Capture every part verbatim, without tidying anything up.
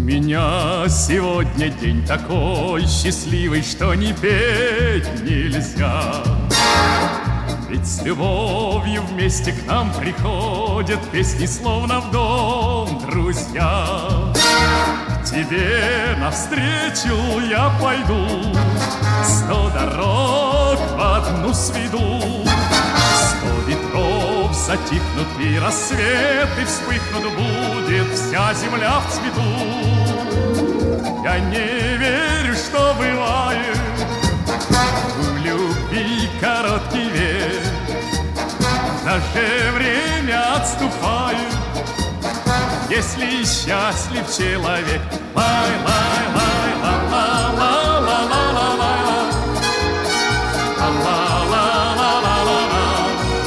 меня сегодня день такой счастливый, что не петь нельзя. Ведь с любовью вместе к нам приходят песни, словно в дом друзья. К тебе навстречу я пойду, сто дорог в одну сведу. Сто ветров затихнут и рассветы вспыхнут, будет вся земля в цвету. Я не верю, что бывает в любви короткий век, даже время отступает, если счастлив человек. Лай, лай, лай, ла, ла, ла, ла, ла, ла, ла, ла, ла, ла, ла, ла.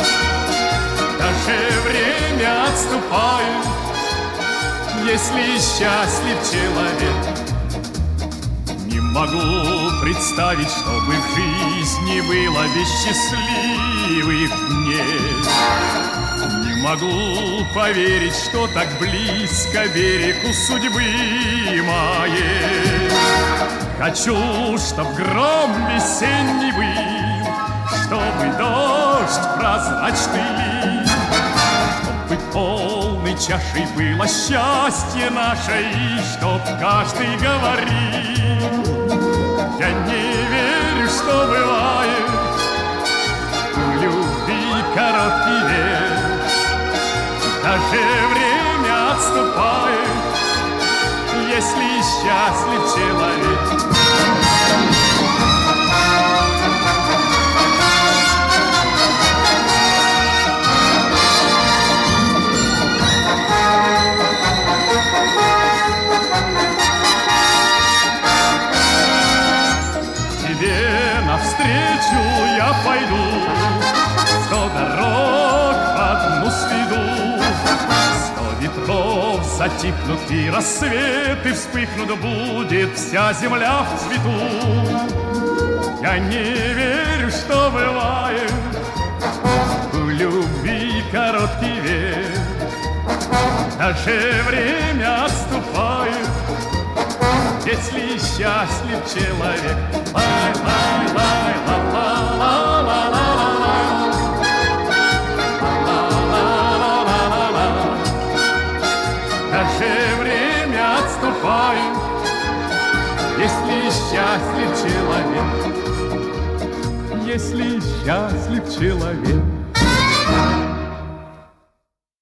Даже время отступает, если счастлив человек. Не могу представить, чтобы в жизни было без счастливых дней. Не могу поверить, что так близко берегу судьбы моей. Хочу, чтоб гром весенний был, чтобы дождь прозрачный лил, чтобы полной чашей было счастье наше, и чтоб каждый говорил: я не верю, что бывает в любви короткий век, даже время отступает, если счастлив человек. Навстречу я пойду, сто дорог в одну сведу. Сто ветров затихнут и рассветы вспыхнут, будет вся земля в цвету. Я не верю, что бывает в любви короткий век, даже время отступает, если счастлив человек. Лай, лай, лай, ла, ла, ла, ла, ла, ла, ла, ла, ла. Даже время отступает, если счастлив человек, если счастлив человек.